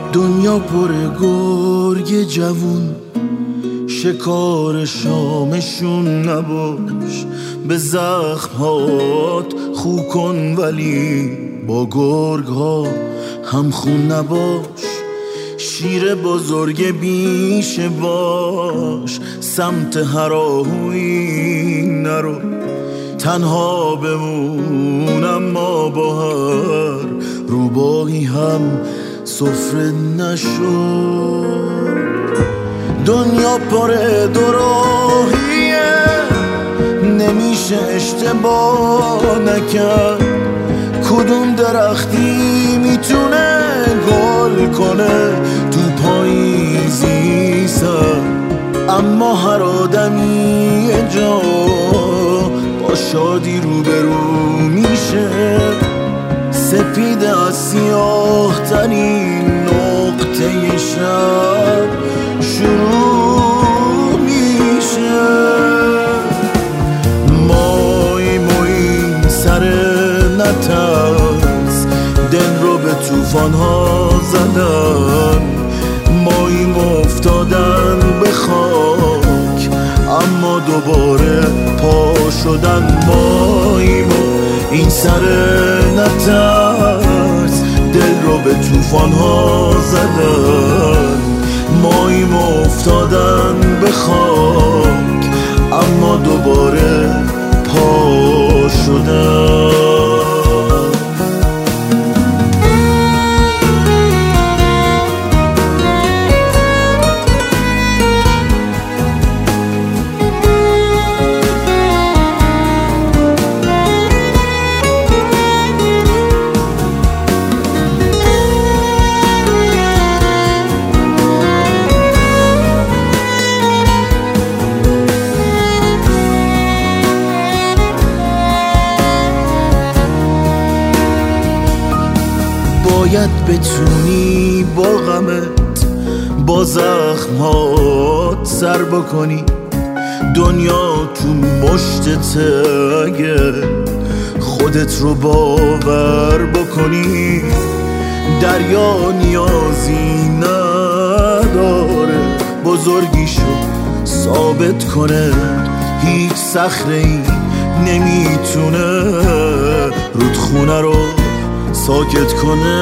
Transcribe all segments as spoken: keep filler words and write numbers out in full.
دنیا پر گرگ جوون، شکار شامشون نباش. به زخمات خو کن ولی با گرگ ها هم خون نباش. شیر بزرگ بیشه باش، سمت هراهویی نرو. تنها بمون اما با هر روباهی هم سفره نشو. دنیا پر دوراهیه، نمیشه اشتباه نکرد. کدوم درختی میتونه گل کنه تو پاییزی سر؟ اما هر آدمی یه جا با شادی روبرو میشه. سپید از سیاه ترین نقطه شب شروع میشه. مای مای سر نترس، دل رو به توفان ها زدن. ماییم افتادن به خاک اما دوباره پا شدن. ماییم این سر نترس، دل رو به توفان ها زدن. ماییم افتادن به خاک اما دوباره پا شدن. باید بتونی با غمت با زخمات سر بکنی. دنیا تو مشتته اگه خودت رو باور بکنی. دریا نیازی نداره بزرگیشو ثابت کنه. هیچ صخره‌ای نمیتونه رودخونه رو ساکت کنه.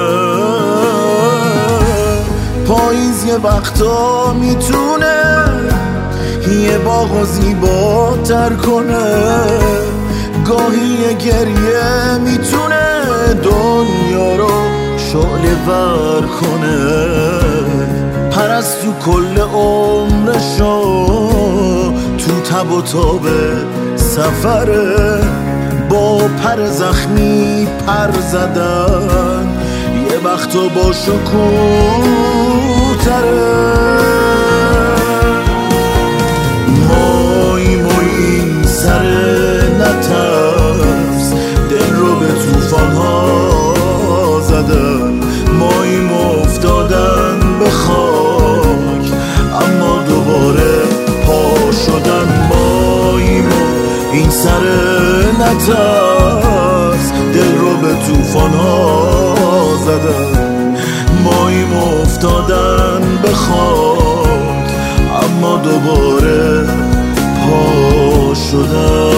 پاییز یه وقتا میتونه یه باغو زیباتر کنه. گاهی یه گریه میتونه دنیا رو شعله ور کنه. پرستو کل عمرشو تو تب و تاب سفره. با پر زخمی پر زدن یه وقتا با شکوتره. مای مای سر نترس، دل رو به توفان ها زدن. ماییم افتادن به خاک اما دوباره پا شدن. ماییم این سر نترس، دل رو به توفان ها زدن. ماییم افتادن به خاک اما دوباره پا شدن.